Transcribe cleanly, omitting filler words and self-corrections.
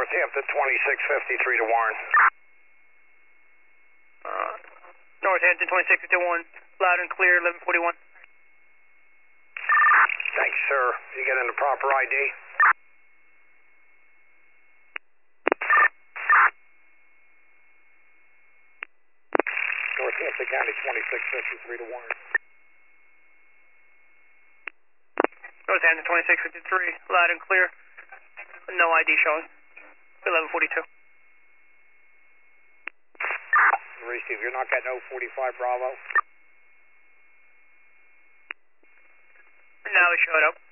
Northampton 2653 to Warren. Northampton 2651, loud and clear, 1141. Thanks, sir. You get in the proper ID? Northampton County 2653 to Warren. Northampton 2653, loud and clear. No ID showing. 1142. Receive, you're not getting 045 Bravo? Now it showed up.